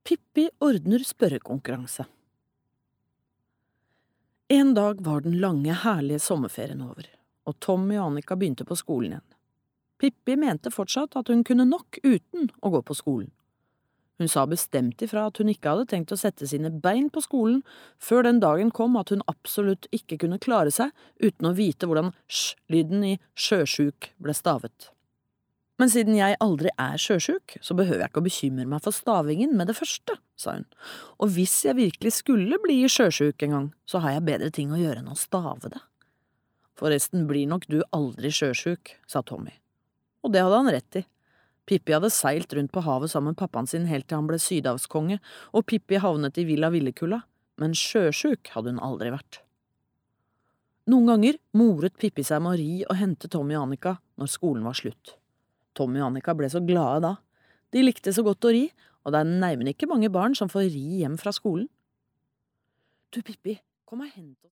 Pippi ordner spørrekonkurranse. En dag var den lange, herlige sommerferien over, og Tommy og Annika begynte på skolen igjen. Pippi mente fortsatt at hun kunne nok uten å gå på skolen. Hun sa bestemt ifra at hun ikke hadde tenkt å sette sine bein på skolen før den dagen kom at hun absolutt ikke kunne klare seg uten å vite hvordan sj-lyden i sjøsjuk ble stavet. Men siden jeg aldri er sjøsjuk, så behøver jeg ikke å bekymre meg for stavingen med det første, sa hun. Og hvis jeg virkelig skulle bli sjøsjuk en gang, så har jeg bedre ting å gjøre enn å stave det. Forresten blir nok du aldri sjøsjuk, sa Tommy. Og det hadde han rett i. Pippi hadde seilt rundt på havet sammen med pappaen sin helt til han ble sydhavskonge, og Pippi havnet i Villa Villekulla, men sjøsjuk hadde hun aldri vært. Noen ganger moret Pippi seg med å ri og hente Tommy og Annika når skolen var slutt. Tommy og Annika ble så glade da. De likte så godt å ri, og det er neimen ikke mange barn som får ri hjem fra skolen. Du, Pippi, kom og hent oss.